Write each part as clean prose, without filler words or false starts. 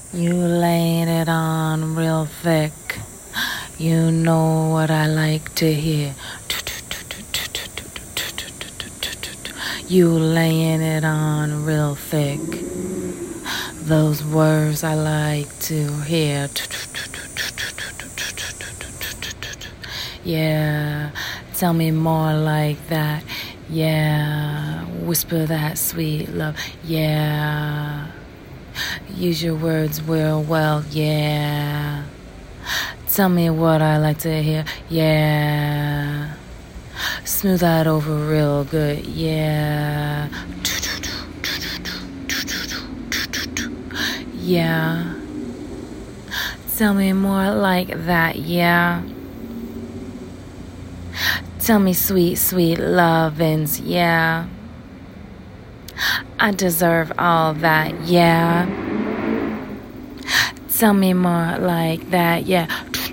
You laying it on real thick. You know what I like to hear. You laying it on real thick. Those words I like to hear. Yeah, tell me more like that. Yeah, whisper that sweet love. Yeah, use your words real well. Yeah, tell me what I like to hear. Yeah, smooth that over real good. Yeah. Yeah. Tell me more like that, yeah. Tell me sweet, sweet lovins, yeah. I deserve all that, yeah. Tell me more like that, yeah.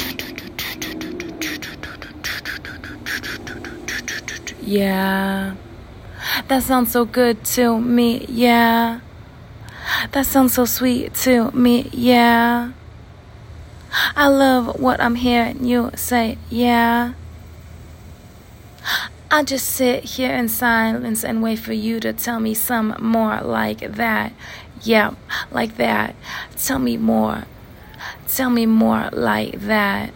Yeah. That sounds so good to me, yeah. That sounds so sweet to me, yeah. I love what I'm hearing you say, yeah. I'll just sit here in silence and wait for you to tell me some more like that. Yeah, like that. Tell me more. Tell me more like that.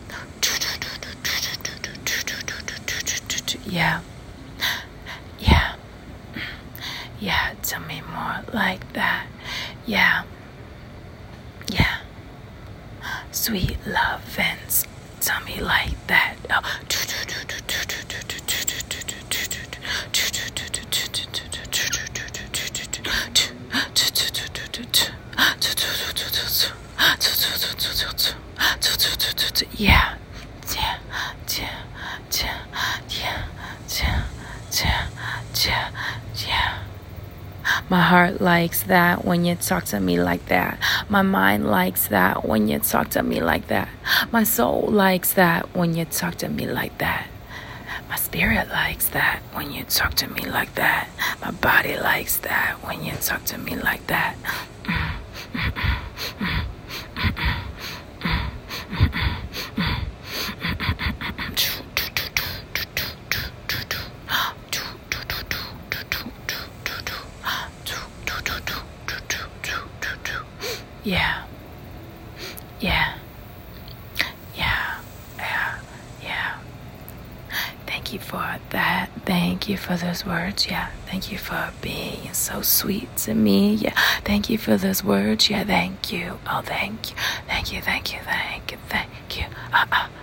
Yeah. Yeah. Yeah, tell me more like that. Yeah. Yeah. Sweet love, Vince. Tell me like that. Oh. Yeah. My heart likes that when you talk to me like that. My mind likes that when you talk to me like that. My soul likes that when you talk to me like that. My spirit likes that when you talk to me like that. My body likes that when you talk to me like that. Yeah. Yeah. Yeah. Yeah. Yeah. Thank you for that. Thank you for those words. Yeah. Thank you for being so sweet to me. Yeah. Thank you for those words. Yeah. Thank you. Oh, thank you. Thank you. Thank you. Thank you. Thank you.